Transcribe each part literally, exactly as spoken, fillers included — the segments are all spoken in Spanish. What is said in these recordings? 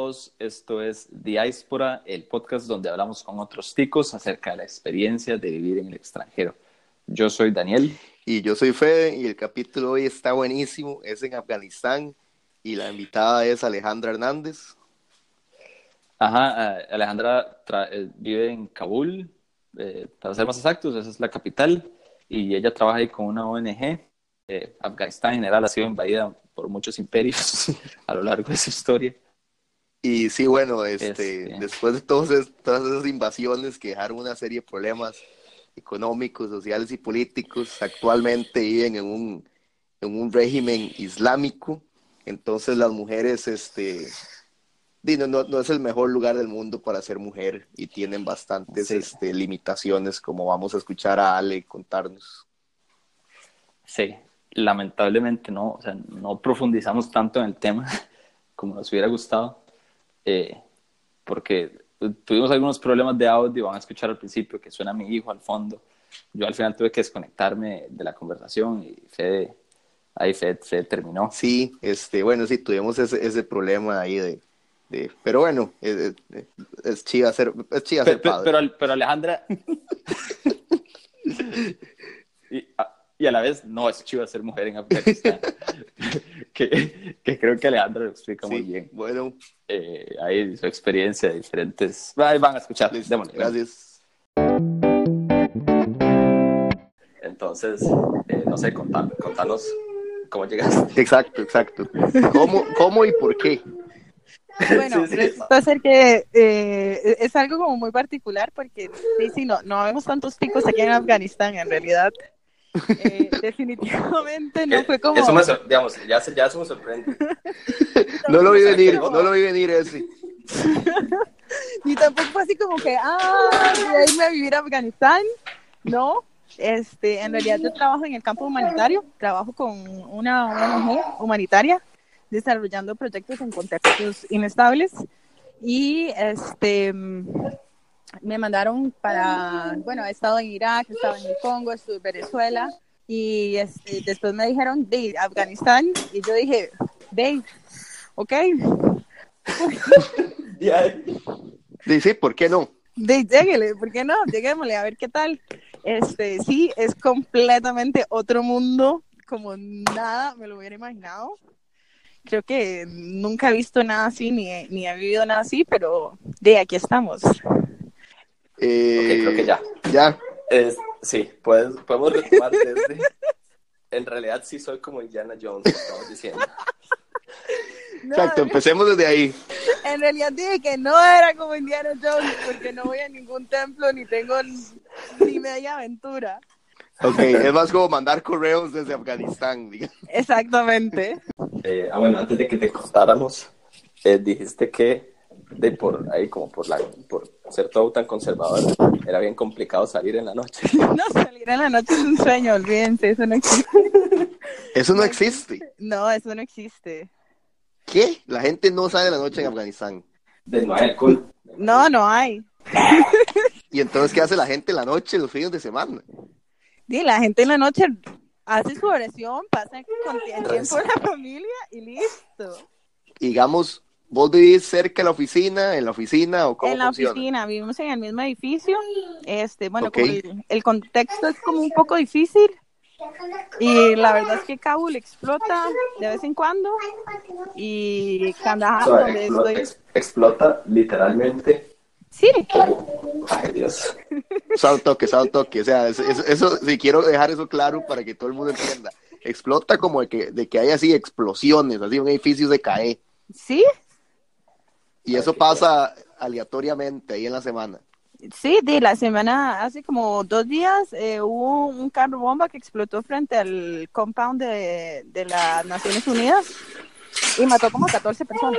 todos, esto es Diáspora, el podcast donde hablamos con otros ticos acerca de la experiencia de vivir en el extranjero. Yo soy Daniel. Y yo soy Fede, y el capítulo hoy está buenísimo, es en Afganistán, y la invitada es Alejandra Hernández. Ajá, uh, Alejandra tra- eh, vive en Kabul, eh, para ser más exactos, esa es la capital, y ella trabaja ahí con una O N G. Eh, Afganistán en general ha sido invadida por muchos imperios a lo largo de su historia. Y sí, bueno, este, este... después de todas esas, todas esas invasiones que dejaron una serie de problemas económicos, sociales y políticos, actualmente viven en un, en un régimen islámico. Entonces las mujeres, este, no, no, no es el mejor lugar del mundo para ser mujer, y tienen bastantes sí. este, limitaciones, como vamos a escuchar a Ale contarnos. Sí, lamentablemente no, o sea, no profundizamos tanto en el tema como nos hubiera gustado, eh, porque tuvimos algunos problemas de audio. Van a escuchar al principio que suena mi hijo al fondo. Yo al final tuve que desconectarme de la conversación y Fede, ahí Fede, Fede terminó. Sí, este, bueno, sí, tuvimos ese, ese problema ahí de, de pero bueno, es, es, es chido ser, es chido ser padre. Pero, pero, pero Alejandra, y, a, y a la vez no es chido ser mujer en Afganistán, que, que creo que Alejandra lo explica sí, muy bien. Bueno, eh, ahí su experiencia de diferentes, ahí van a escuchar. Démosle, gracias. Entonces, eh, no sé, contar, contanos cómo llegaste. Exacto, exacto. ¿Cómo, cómo y por qué? Bueno, sí, sí, resulta ser que eh, es algo como muy particular, porque sí, sí, no, no vemos tantos ticos aquí en Afganistán, en realidad. Eh, definitivamente no fue como... Eso me, digamos, ya, ya eso me sorprende. No lo vi venir, no lo vi venir ese. Ni tampoco fue así como que, ah, voy a irme a vivir a Afganistán. No, este, en realidad yo trabajo en el campo humanitario, trabajo con una O N G humanitaria, desarrollando proyectos en contextos inestables, y este me mandaron para, bueno, he estado en Irak, he estado en el Congo, estuve en Venezuela, y este, después me dijeron de Afganistán, y yo dije, de, ok. Sí, sí, ¿por qué no? De, lléguele, ¿por qué no? Lleguémosle a ver qué tal. Este, sí, es completamente otro mundo, como nada me lo hubiera imaginado. Creo que nunca he visto nada así, ni he, ni he vivido nada así, pero de aquí estamos. Eh, ok, creo que ya. Ya. Es, sí, puedes, podemos retomar desde... En realidad sí soy como Indiana Jones, estamos diciendo. No, exacto, empecemos desde ahí. En realidad dije que no era como Indiana Jones, porque no voy a ningún templo, ni tengo ni media aventura. Ok, es más como mandar correos desde Afganistán, digamos. Exactamente. Eh, ah, bueno, antes de que te contáramos, eh, dijiste que de por ahí, como por, la, por ser todo tan conservador, era bien complicado salir en la noche. No, salir en la noche es un sueño, olvídense, eso no existe. ¿Eso no existe? No, eso no existe. ¿Qué? La gente no sale en la noche en Afganistán. De no hay alcohol. No, no hay. ¿Y entonces qué hace la gente en la noche, los fines de semana? Sí, la gente en la noche hace su oración, pasa con tiempo con la familia y listo. Digamos, ¿vos vivís cerca de la oficina, en la oficina o cómo En la funciona? oficina, vivimos en el mismo edificio. Este, bueno, Okay. como el, el contexto es como un poco difícil, y la verdad es que Kabul explota de vez en cuando, y Kandahar, So, donde explota, estoy... ex, explota literalmente. Sí. Ay, Dios. Sal toque, sal toque. O sea, eso, eso, eso, si quiero dejar eso claro para que todo el mundo entienda. Explota como de que, de que hay así explosiones, así un edificio se cae. Sí. Y eso pasa aleatoriamente ahí en la semana. Sí, de la semana, hace como dos días, eh, hubo un carro bomba que explotó frente al compound de, de las Naciones Unidas y mató como catorce personas.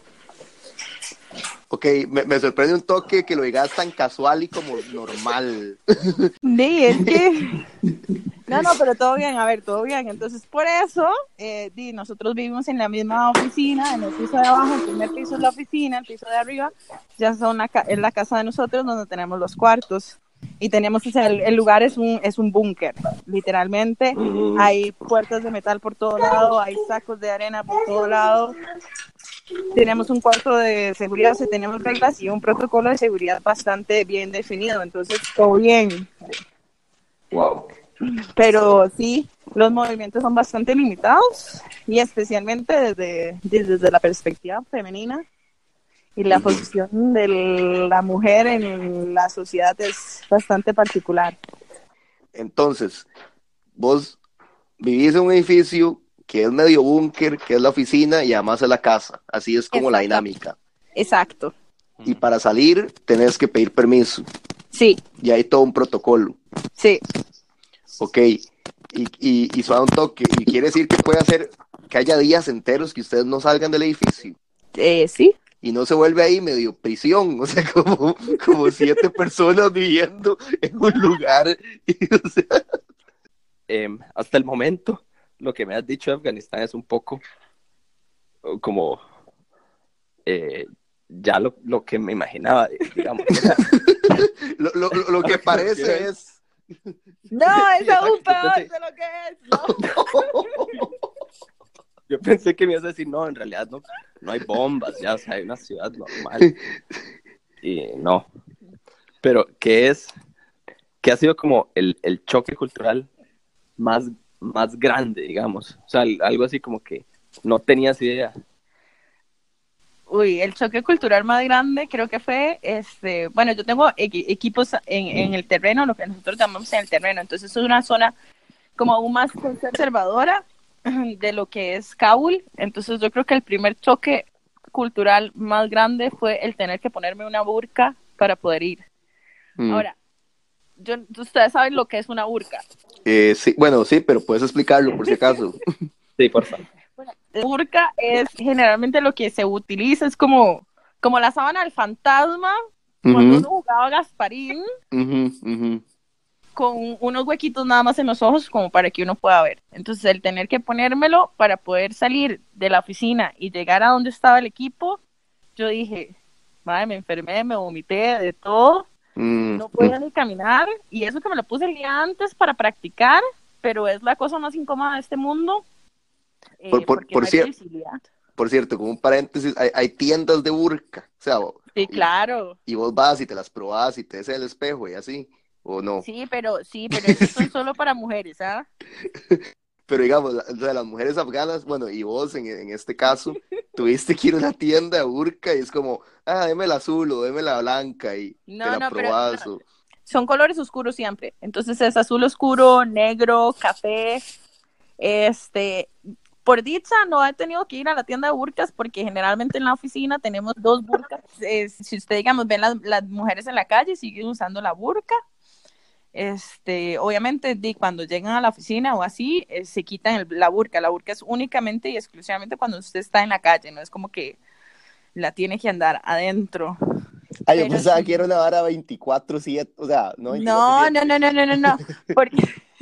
Ok, me, me sorprende un toque que lo digas tan casual y como normal. Sí, es que... No, no, pero todo bien, a ver, todo bien. Entonces, por eso, eh, di, nosotros vivimos en la misma oficina, en el piso de abajo, el primer piso es la oficina, el piso de arriba ya son la, es la casa de nosotros, donde tenemos los cuartos. Y tenemos, o sea, el, el lugar es un, es un búnker, literalmente. Mm. Hay puertas de metal por todo lado, hay sacos de arena por todo lado. tenemos un cuarto de seguridad, o sea, tenemos reglas y un protocolo de seguridad bastante bien definido, entonces todo bien. Wow. Pero sí, los movimientos son bastante limitados y especialmente desde, desde la perspectiva femenina y la posición de la mujer en la sociedad es bastante particular. Entonces, vos vivís en un edificio que es medio búnker, que es la oficina y además es la casa. Así es como la dinámica. Exacto. Y para salir tenés que pedir permiso. Sí. Y hay todo un protocolo. Sí. Ok. Y, y, y suena un toque. Y quiere decir que puede hacer que haya días enteros que ustedes no salgan del edificio. Eh, sí. Y no se vuelve ahí medio prisión, o sea, como, como siete personas viviendo en un lugar. Y, o sea... eh, hasta el momento, lo que me has dicho de Afganistán es un poco como eh, ya lo, lo que me imaginaba, digamos. O sea, lo, lo, lo que parece es... No, es aún peor de lo que es, ¿no? Yo pensé que me ibas a decir, no, en realidad no, no hay bombas, ya, o sea, hay una ciudad normal. Y no. Pero, ¿qué es? ¿Qué ha sido como el, el choque cultural más, más grande, digamos? O sea, algo así como que no tenías idea. Uy, el choque cultural más grande creo que fue, este, bueno, yo tengo equ- equipos en, en el terreno, lo que nosotros llamamos en el terreno, entonces es una zona como aún más conservadora de lo que es Kabul, entonces yo creo que el primer choque cultural más grande fue el tener que ponerme una burka para poder ir. Mm. Ahora, yo, ustedes saben lo que es una burka. Eh, sí, bueno, sí, pero puedes explicarlo por si acaso. Sí, por favor. Bueno, la burka es generalmente lo que se utiliza, es como, como la sábana del fantasma, uh-huh. Cuando uno jugaba Gasparín, uh-huh, uh-huh. Con unos huequitos nada más en los ojos como para que uno pueda ver. Entonces el tener que ponérmelo para poder salir de la oficina y llegar a donde estaba el equipo, yo dije, madre, me enfermé, me vomité, de todo, mm. no podía ni caminar, y eso que me lo puse el día antes para practicar, pero es la cosa más incómoda de este mundo. Eh, por, por, por, no cier- por cierto, como un paréntesis, hay, hay tiendas de burka, o sea, sí, y, claro. Y vos vas y te las probás y te ves en el espejo y así, ¿o no? Sí, pero sí, pero esos son solo para mujeres, ¿ah? Pero digamos, la, o sea, las mujeres afganas, bueno, y vos en, en este caso, tuviste que ir a una tienda de burka y es como, ah, deme la azul o deme la blanca y no, te la no, probás. Pero, no. O... Son colores oscuros siempre, entonces es azul oscuro, negro, café, este... Por dicha, no he tenido que ir a la tienda de burkas porque generalmente en la oficina tenemos dos burkas. Eh, si usted, digamos, ven las, las mujeres en la calle, siguen usando la burka. Este, obviamente, de, cuando llegan a la oficina o así, eh, se quitan el, la burka. La burka es únicamente y exclusivamente cuando usted está en la calle, no es como que la tiene que andar adentro. Ay, yo pensaba sí. que era una vara veinticuatro siete, o sea, no veinticuatro siete. No, no, no, no, no, no, no. Porque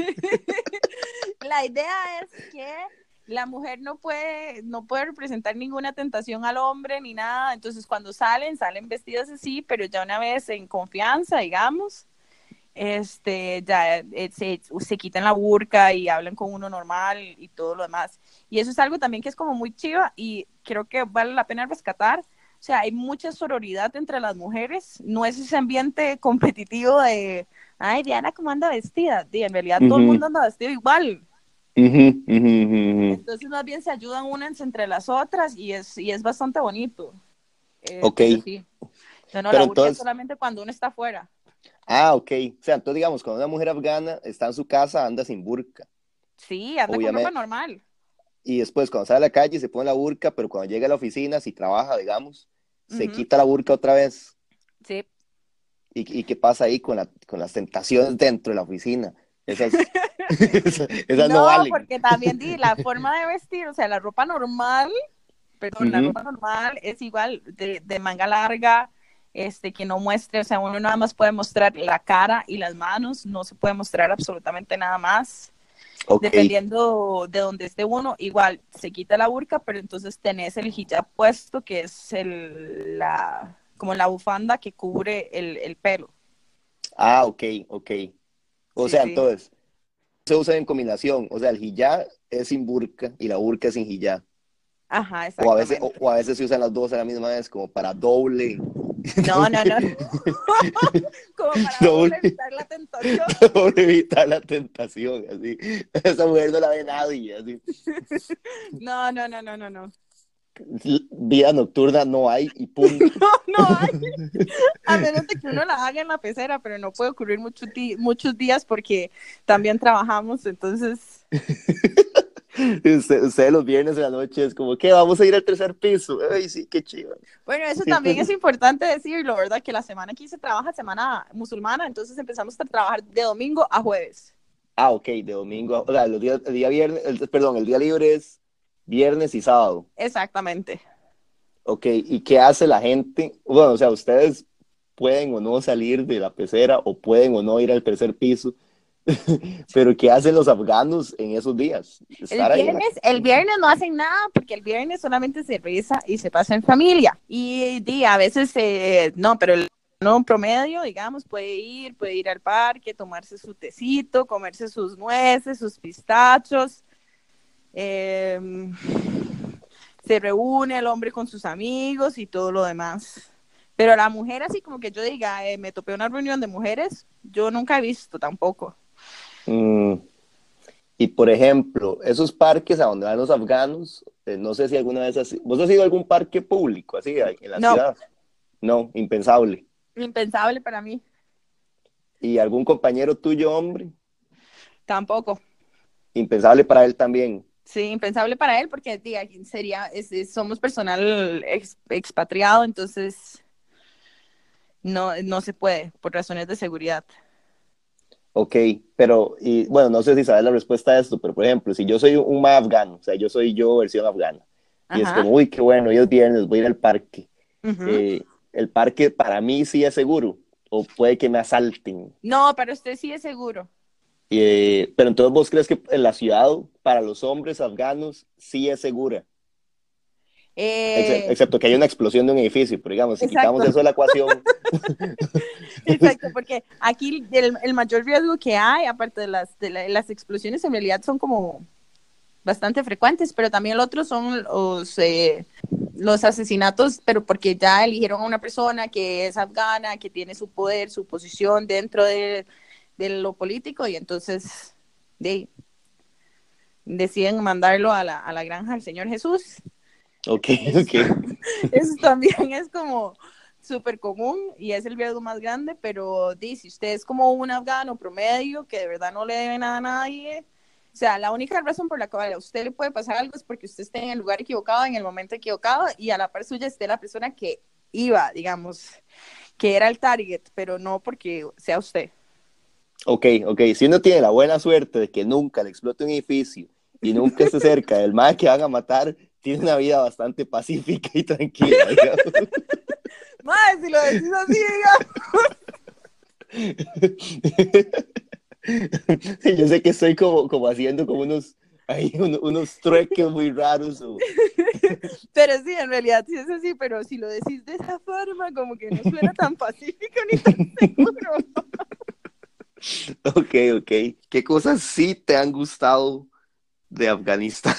la idea es que la mujer no puede, no puede representar ninguna tentación al hombre ni nada, entonces cuando salen, salen vestidas así, pero ya una vez en confianza, digamos, este, ya eh, se, se quitan la burka y hablan con uno normal y todo lo demás. Y eso es algo también que es como muy chiva y creo que vale la pena rescatar. O sea, hay mucha sororidad entre las mujeres, no es ese ambiente competitivo de, ay, Diana, ¿cómo anda vestida? Y en realidad uh-huh. todo el mundo anda vestido igual. Uh-huh, uh-huh, uh-huh. Entonces más bien se ayudan unas entre las otras y es, y es bastante bonito. Eh, ok. Sí. No, no, pero la entonces... es solamente cuando uno está afuera. Ah, ok. O sea, entonces digamos, cuando una mujer afgana está en su casa, anda sin burka. Sí, anda obviamente. Con ropa normal. Y después cuando sale a la calle se pone la burka, pero cuando llega a la oficina, si trabaja, digamos, uh-huh. se quita la burka otra vez. Sí. ¿Y, y qué pasa ahí con, la, con las tentaciones dentro de la oficina? Esas, esas, esas no, no valen. Porque también di, la forma de vestir, o sea, la ropa normal, perdón, uh-huh. la ropa normal es igual de, de manga larga, este, que no muestre, o sea, uno nada más puede mostrar la cara y las manos, no se puede mostrar absolutamente nada más. Okay. Dependiendo de donde esté uno, igual se quita la burka, pero entonces tenés el hijab puesto, que es el, la, como la bufanda que cubre el, el pelo. Ah, ok, ok. O sí, sea, sí. entonces, se usa en combinación, o sea, el hijab es sin burka y la burka es sin hijab. Ajá, O a veces, o, exactamente. o a veces se usan las dos a la misma vez como para doble, No, no, no. Como para doble doble, evitar la tentación. doble evitar la tentación, así. Esa mujer no la ve nadie, así. No, no, no, no, no, no. Vida nocturna no hay y punto. No, no hay. A menos de que uno la haga en la pecera, pero no puede ocurrir mucho di- muchos días porque también trabajamos, entonces... Usted, usted los viernes de la noche es como, ¿qué? Vamos a ir al tercer piso. Ay, sí, qué chido. Bueno, eso Siempre... también es importante decirlo, ¿verdad? Que la semana aquí se trabaja semana musulmana, entonces empezamos a trabajar de domingo a jueves. Ah, ok, de domingo. O sea, los días, el día viernes, el, perdón, el día libre es viernes y sábado. Exactamente. Ok, ¿y qué hace la gente? Bueno, o sea, ustedes pueden o no salir de la pecera o pueden o no ir al tercer piso, pero ¿qué hacen los afganos en esos días? El Estar ahí en la... viernes, el viernes no hacen nada porque el viernes solamente se reza y se pasa en familia. Y, y a veces, eh, no, pero el no promedio, digamos, puede ir, puede ir al parque, tomarse su tecito, comerse sus nueces, sus pistachos. Eh, se reúne el hombre con sus amigos y todo lo demás. Pero la mujer, así como que yo diga, eh, me topé una reunión de mujeres, yo nunca he visto tampoco. Mm. Y por ejemplo, esos parques a donde van los afganos, eh, no sé si alguna vez has... ¿Vos has ido a algún parque público así en la No, ciudad? No, impensable. impensable para mí, ¿Y algún compañero tuyo, hombre? tampoco. Impensable para él también. Sí, impensable para él porque diga, sería, es, es, somos personal ex, expatriado, entonces no, no se puede por razones de seguridad. Ok, pero, y bueno, no sé si sabes la respuesta a esto, pero por ejemplo, si yo soy un más afgano, o sea, yo soy yo versión afgana, y es Ajá. como, uy, qué bueno, hoy es viernes, voy a ir al parque. Uh-huh. Eh, el parque para mí sí es seguro, o puede que me asalten. No, para usted sí es seguro. Eh, pero entonces vos crees que en la ciudad, para los hombres afganos, sí es segura. Ex- Eh, excepto que hay una explosión de un edificio, pero digamos, si exacto, quitamos eso de la ecuación. exacto, porque aquí el, el mayor riesgo que hay, aparte de las, de la, las explosiones, en realidad son como bastante frecuentes, pero también el otro son los, eh, los asesinatos, pero porque ya eligieron a una persona que es afgana, que tiene su poder, su posición dentro de, de lo político, y entonces de, deciden mandarlo a la, a la granja del Señor Jesús. Ok, Eso, ok. eso también es como súper común y es el riesgo más grande, pero di, si usted es como un afgano promedio que de verdad no le debe nada a nadie, o sea, la única razón por la cual a usted le puede pasar algo es porque usted esté en el lugar equivocado, en el momento equivocado, y a la par suya esté la persona que iba, digamos, que era el target, pero no porque sea usted. Ok, ok. Si uno tiene la buena suerte de que nunca le explote un edificio y nunca esté cerca del mal que van a matar, tiene una vida bastante pacífica y tranquila, digamos. Madre, si lo decís así, Sí, yo sé que estoy como, como haciendo como unos, ahí, unos, unos trueques muy raros. O... pero sí, en realidad sí es así, pero si lo decís de esa forma, como que no suena tan pacífico ni tan seguro. Ok, ok. ¿Qué cosas sí te han gustado de Afganistán?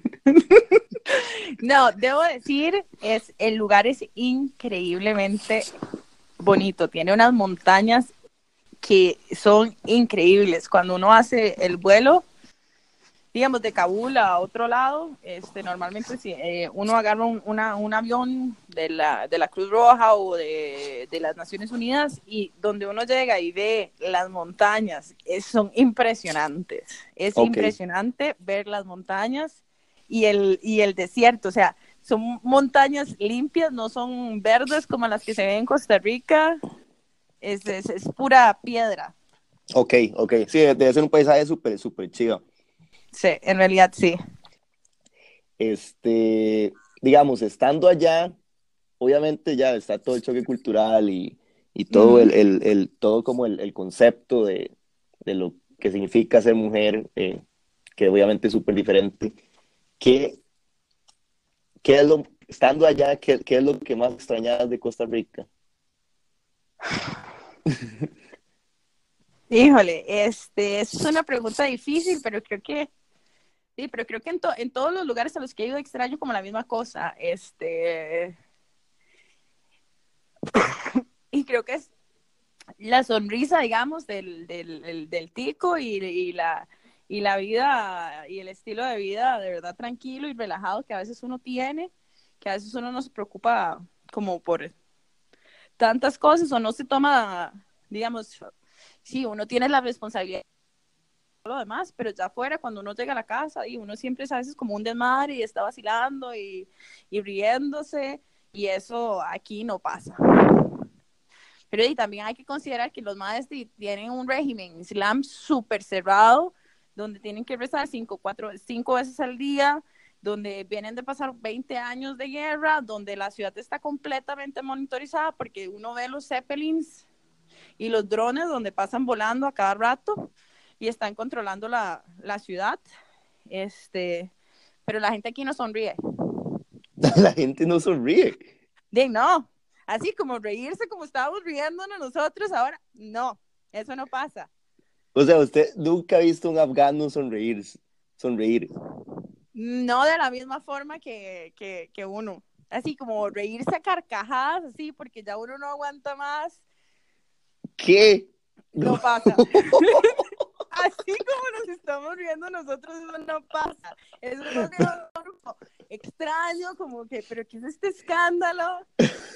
No, debo decir, es, el lugar es increíblemente bonito, tiene unas montañas que son increíbles. Cuando uno hace el vuelo, digamos, de Kabul a otro lado, este, normalmente si eh, uno agarra un, una, un avión de la, de la Cruz Roja o de, de las Naciones Unidas y donde uno llega y ve las montañas, es, son impresionantes. Es Ok, impresionante ver las montañas y el, y el desierto, o sea, son montañas limpias, no son verdes como las que se ven en Costa Rica, es, es, es pura piedra. ok, ok. Sí, debe ser un paisaje súper, súper chido. Sí, en realidad sí. Este, digamos, estando allá, obviamente ya está todo el choque cultural y, y todo Uh-huh. el, el, el, todo como el, el concepto de, de lo que significa ser mujer, eh, que obviamente es súper diferente. ¿Qué, qué es lo, estando allá, qué, qué es lo que más extrañas de Costa Rica? Híjole, este, es una pregunta difícil, pero creo que Sí, pero creo que en, to- en todos los lugares a los que he ido extraño como la misma cosa. Este, y creo que es la sonrisa, digamos, del, del, del, del tico y, y, la, y la vida y el estilo de vida de verdad tranquilo y relajado que a veces uno tiene, que a veces uno no se preocupa como por tantas cosas o no se toma, digamos, sí, uno tiene la responsabilidad de lo demás, pero ya afuera, cuando uno llega a la casa y uno siempre es a veces como un desmadre y está vacilando y, y riéndose, y eso aquí no pasa. Pero y también hay que considerar que los maestros tienen un régimen islam súper cerrado, donde tienen que rezar cinco, cuatro, cinco veces al día, donde vienen de pasar veinte años de guerra, donde la ciudad está completamente monitorizada porque uno ve los zeppelins y los drones donde pasan volando a cada rato y están controlando la, la ciudad. Este, pero la gente aquí no sonríe. La gente no sonríe. De no, así como reírse como estábamos riéndonos nosotros ahora, no, eso no pasa. O sea, usted nunca ha visto un afgano sonreír, sonreír. No de la misma forma que, que, que uno, así como reírse a carcajadas, así, porque ya uno no aguanta más, ¿Qué? no No. pasa. Así como nos estamos riendo nosotros, eso no pasa. Eso no es algo extraño, como que, pero ¿qué es este escándalo?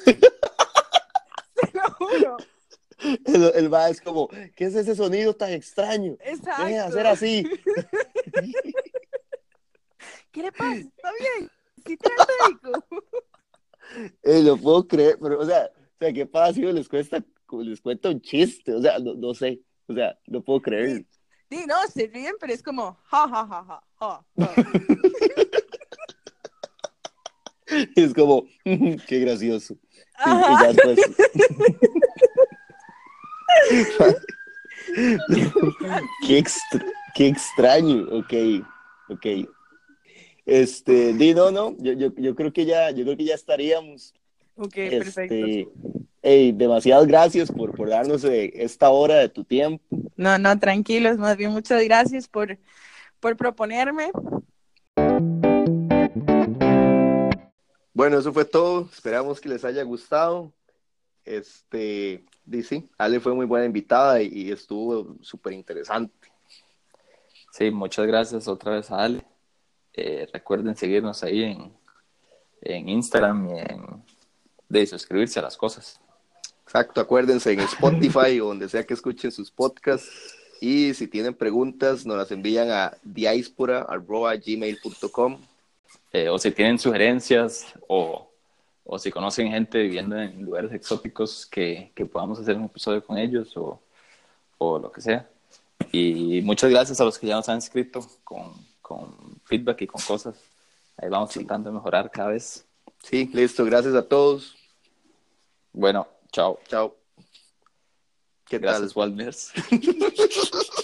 Te lo juro. El, el va es como, ¿qué es ese sonido tan extraño? Exacto. Deje de hacer así. ¿Qué le pasa? ¿Está bien? ¿Sí trae médico? Eh, lo puedo creer, pero, o sea, o sea, ¿qué pasa si les cuesta, les cuenta un chiste? O sea, no, no sé, o sea, no puedo creer. Sí, sí, no, se ríen, pero es como, ja, ja, ja, ja, ja, ja. Es como, qué gracioso. Y, y Ajá. ya después. qué, extra, qué extraño, ok, ok. Este, di, no, no, yo, yo, yo creo que ya, yo creo que ya estaríamos. Ok, perfecto. Este, hey, demasiadas gracias por, por darnos eh, esta hora de tu tiempo. No, no, tranquilos, más bien muchas gracias por, por proponerme. Bueno, eso fue todo. Esperamos que les haya gustado. Este, di, sí, Ale fue muy buena invitada y, y estuvo súper interesante. Sí, muchas gracias otra vez a Ale. Eh, recuerden seguirnos ahí en, en Instagram y en, de suscribirse a las cosas. Exacto, acuérdense en Spotify o donde sea que escuchen sus podcasts. Y si tienen preguntas, nos las envían a diaspora arroba gmail punto com. Eh, o si tienen sugerencias o, o si conocen gente viviendo en lugares exóticos que, que podamos hacer un episodio con ellos o, o lo que sea. Y muchas gracias a los que ya nos han escrito con, con feedback y con cosas. Ahí vamos Sí. tratando de mejorar cada vez. Sí, listo. Gracias a todos. Bueno, chao. Chao. ¿Qué Gracias, tal? Walmers.